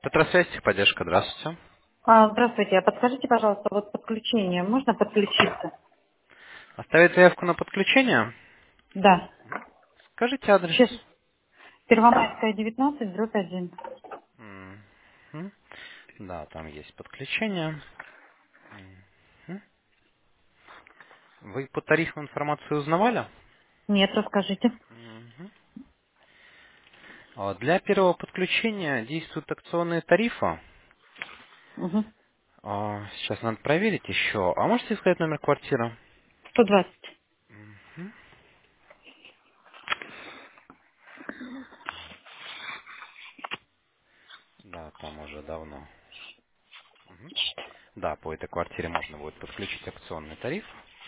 Тетрасвязь, техподдержка, здравствуйте. Здравствуйте, а подскажите, пожалуйста, вот подключение, можно подключиться? Оставить заявку на подключение? Да. Скажите адрес. Сейчас Первомайская, 19, дробь 1. Мгм. Да, там есть подключение. Мгм. Вы по тарифу информацию узнавали? Нет, расскажите. Мгм. Для первого подключения действуют акционные тарифы. Угу. Сейчас надо проверить еще. А можете сказать номер квартиры? 120. Мгм. Да, там уже давно. Мгм. Да, по этой квартире можно будет подключить акционный тариф.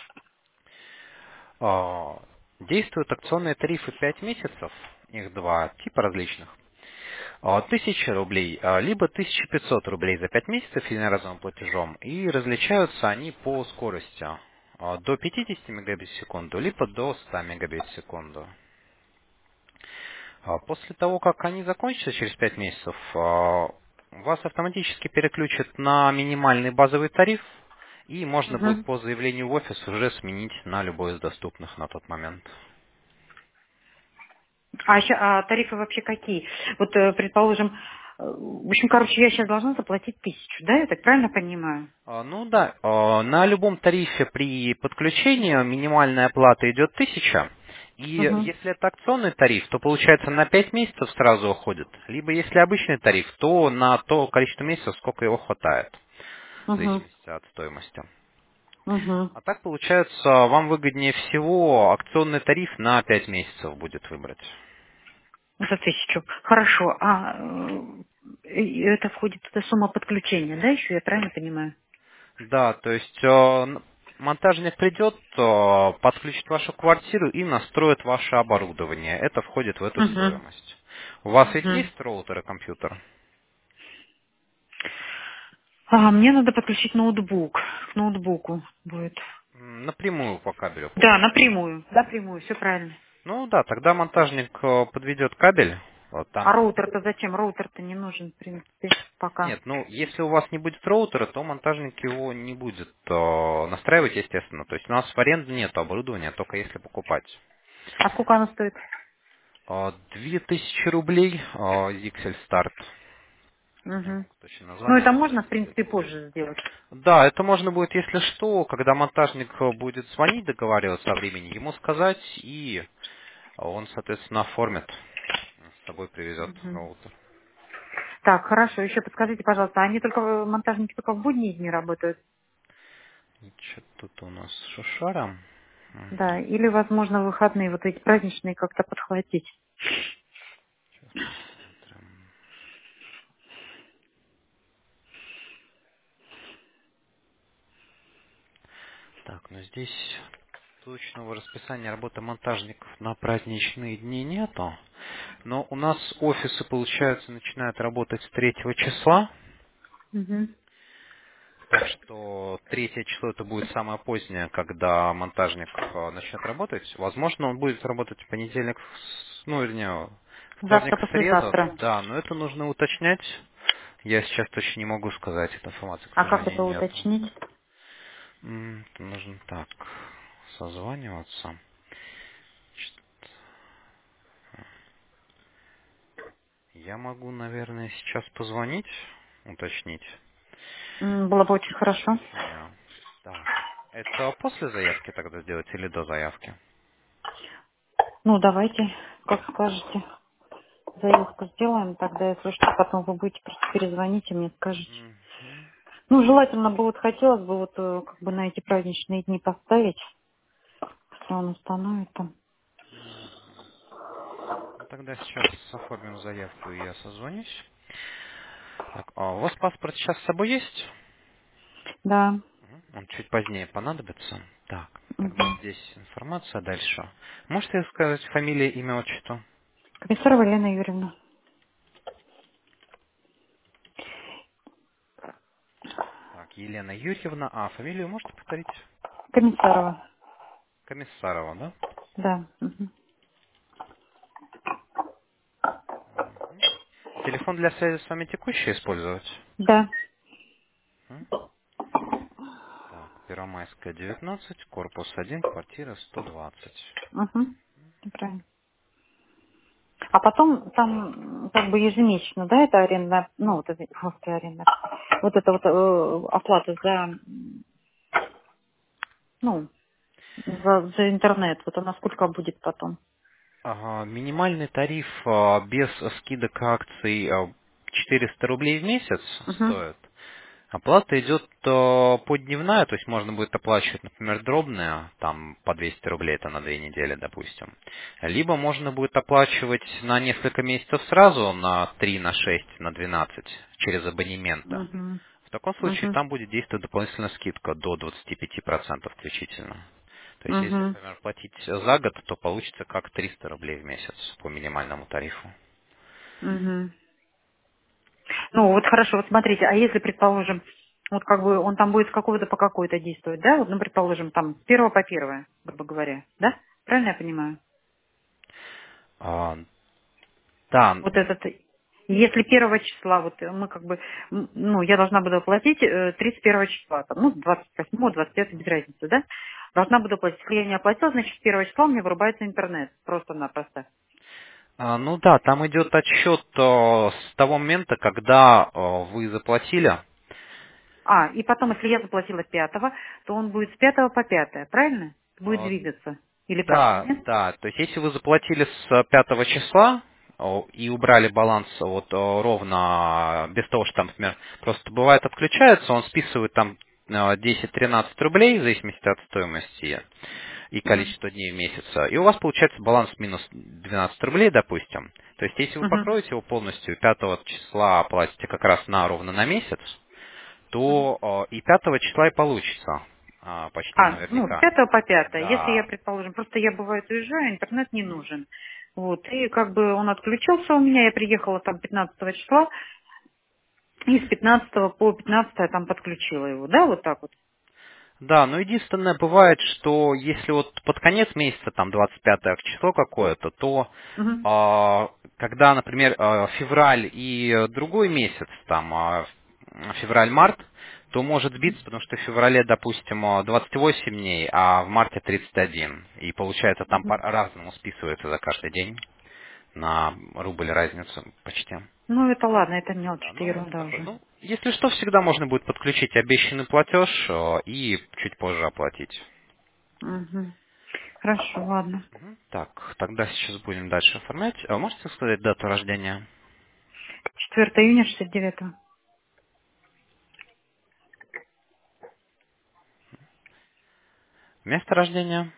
Действуют акционные тарифы 5 месяцев, их два типа различных. 1000 рублей, либо 1500 рублей за 5 месяцев единоразовым платежом. И различаются они по скорости до 50 мегабит в секунду, либо до 100 мегабит в секунду. После того, как они закончатся через 5 месяцев, вас автоматически переключат на минимальный базовый тариф, и можно будет Угу. по заявлению в офис уже сменить на любой из доступных на тот момент. А тарифы вообще какие? Вот, предположим, в общем, короче, я сейчас должна заплатить 1000, да, я так правильно понимаю? Ну да, на любом тарифе при подключении минимальная оплата идет 1000. И Угу. если это акционный тариф, то получается на 5 месяцев сразу уходит. Либо если обычный тариф, то на то количество месяцев, сколько его хватает, в Угу. зависимости от стоимости. Угу. А так получается, вам выгоднее всего акционный тариф на 5 месяцев будет выбрать. Это 1000. Хорошо. Это входит в сумма подключения, да, еще, я правильно понимаю? Да, то есть монтажник придет, подключит вашу квартиру и настроит ваше оборудование. Это входит в эту Угу. стоимость. У вас ведь Угу. есть роутер и компьютер? Мне надо подключить ноутбук. К ноутбуку будет. Напрямую по кабелю Да, получается. напрямую. Напрямую, все правильно. Ну да, тогда монтажник подведет кабель. Вот А там. роутер-то зачем? Роутер-то не нужен, в принципе, пока. Нет, ну если у вас не будет роутера, то монтажник его не будет настраивать, естественно. То есть у нас в аренду нет оборудования, только если покупать. А сколько оно стоит? 2000 рублей, Zixel Start. Не Угу. могу точно Ну, название это сейчас можно, в сказать. принципе, позже сделать. Да, это можно будет, если что, когда монтажник будет звонить, договариваться о времени, ему сказать, и он, соответственно, оформит, с собой привезет Мгм. роутер. Так, хорошо. Еще подскажите, пожалуйста, они только, монтажники только в будние дни работают? Что тут у нас с шушаром? Да, или, возможно, в выходные вот эти праздничные как-то подхватить? Сейчас посмотрим. Так, ну здесь точного расписания работы монтажников на праздничные дни нету. Но у нас офисы, получается, начинают работать с 3 числа. Угу. Так что 3 число это будет самое позднее, когда монтажник начнет работать. Возможно, он будет работать в понедельник, ну, вернее, Завтра, вторник, в среду. послезавтра. Да, но это нужно уточнять. Я сейчас точно не могу сказать, этой информации, к А как это сожалению, нету. уточнить? Это нужно так, созваниваться. Я могу, наверное, сейчас позвонить, уточнить Было бы очень хорошо. расписание. Так, это после заявки тогда сделать или до заявки? Ну, давайте, как скажете. Заявку сделаем, тогда, если что, потом вы будете просто перезвоните мне, скажете. Мгм. Ну, желательно бы, вот хотелось бы вот как бы на эти праздничные дни поставить, если он установит там. Ну, тогда сейчас оформим заявку и я созвонюсь. Так, а у вас паспорт сейчас с собой есть? Да. Он чуть позднее понадобится. Так, тогда Угу. здесь информация дальше. Можете сказать фамилия, имя, отчество? Комиссарова Елена Юрьевна. Так, Елена Юрьевна. А фамилию можете повторить? Комиссарова. Комиссарова, да? Да. Мгм. телефон для связи с вами текущий использовать? Да. М? Так, Первомайская, 19, корпус 1, квартира 120. Угу. Правильно. А потом там как бы ежемесячно, да, это аренда, ну вот это, господи, аренда, вот это вот оплата за, ну, за интернет, вот она сколько будет потом? Ага, минимальный тариф без скидок акций 400 рублей в месяц Угу. стоит. Оплата идет подневная, то есть можно будет оплачивать, например, дробная, там по 200 рублей, это на 2 недели, допустим. Либо можно будет оплачивать на несколько месяцев сразу, на 3, на 6, на 12, через абонемента. Угу. В таком случае Угу. там будет действовать дополнительная скидка до 25% включительно. То есть, если, Угу. например, платить за год, то получится как 300 рублей в месяц по минимальному тарифу. Угу. Ну, вот хорошо, вот смотрите, а если, предположим, вот как бы он там будет с какого-то по какой-то действовать, да? Вот, ну, предположим, там с первого по первое, грубо говоря, да? Правильно я понимаю? А, да, Вот этот, если первого числа, вот мы как бы, ну, я должна буду оплатить 31 числа, там, ну, 28, 25, без разницы, да? Должна буду платить. Если я не оплатила, значит, с первого числа у меня вырубается интернет, просто-напросто. ну да, там идет отсчет с того момента, когда вы заплатили. А, и потом, если я заплатила пятого, то он будет с пятого по пятое, правильно? Будет А, двигаться. Или как? Да, Нет? да. То есть, если вы заплатили с 5 числа и убрали баланс вот ровно без того, что там, например, просто бывает отключается, он списывает там 10-13 рублей в зависимости от стоимости и Мгм. количества дней в месяца. И у вас получается баланс минус 12 рублей, допустим. То есть, если вы Мгм. покроете его полностью, 5 числа платите как раз ровно на месяц, Мгм. то и 5 числа и получится почти А, ну, с наверняка. пятого по пятое. Если я, Да. предположим, просто я бывает уезжаю, интернет не нужен. Вот, и как бы он отключился у меня, я приехала там 15 числа, и с 15 по 15 там подключила его, да, вот так вот. Да, но единственное бывает, что если вот под конец месяца, там 25 число какое-то, то Мгм. когда, например, февраль и другой месяц, там февраль-март, то может сбиться, потому что в феврале, допустим, 28 дней, а в марте 31. И получается там Мгм. по-разному списывается за каждый день на рубль разница почти. Ну, это ладно, это мелочь, Да, это ну это ерунда такое. уже. Ну, если что, всегда можно будет подключить обещанный платеж и чуть позже оплатить. Мгм. Хорошо, ладно. Мгм. Так, тогда сейчас будем дальше оформлять. Можете сказать дату рождения? 4 июня 69-го. Место рождения?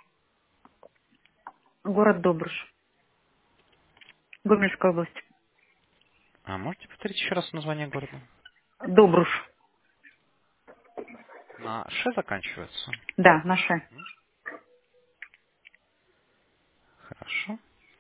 Город Добруш. Гомельская область. Можете повторить еще раз название города? Добруш. На Ш заканчивается. Да, наша. Хорошо.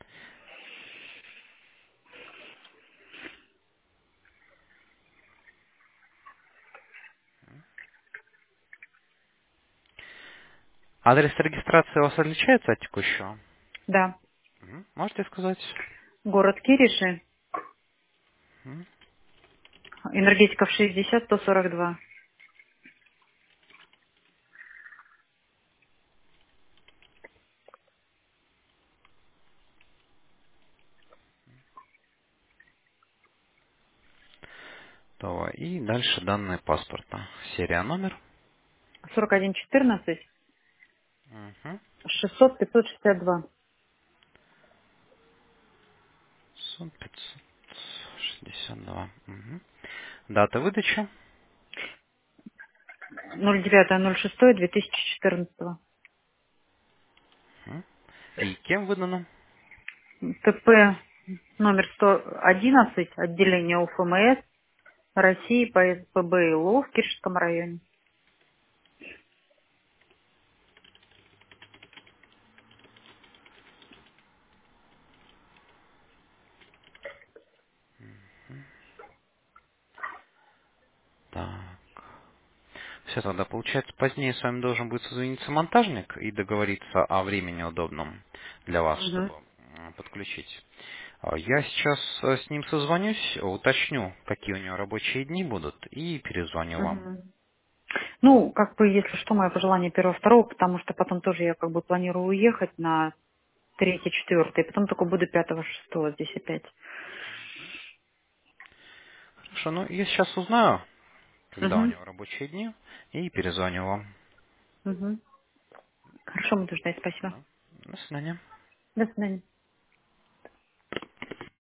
Адрес регистрации у вас отличается от текущего? Да. Можете сказать? Город Кириши. Мгм. Энергетиков 60, 142. То, и дальше данные паспорта. Серия номер. 41, 14, Угу. 600, 562. 562. Угу. Дата выдачи. 09.06.2014. Мгм. И кем выдано? ТП номер 111, отделение УФМС России по СПБ ИЛО в Киршском районе. Так. Все, тогда получается, позднее с вами должен будет созвониться монтажник и договориться о времени удобном для вас, Угу. чтобы подключить. Я сейчас с ним созвонюсь, уточню, какие у него рабочие дни будут, и перезвоню вам. Мгм. Ну, как бы, если что, мое пожелание первого, второго, потому что потом тоже я как бы планирую уехать на третий, четвертый, потом только буду пятого, шестого здесь опять. Хорошо, ну я сейчас узнаю, когда у Угу. него рабочие дни, и перезвоню вам. Угу. Хорошо, буду ждать, спасибо. Ну, до свидания. До свидания.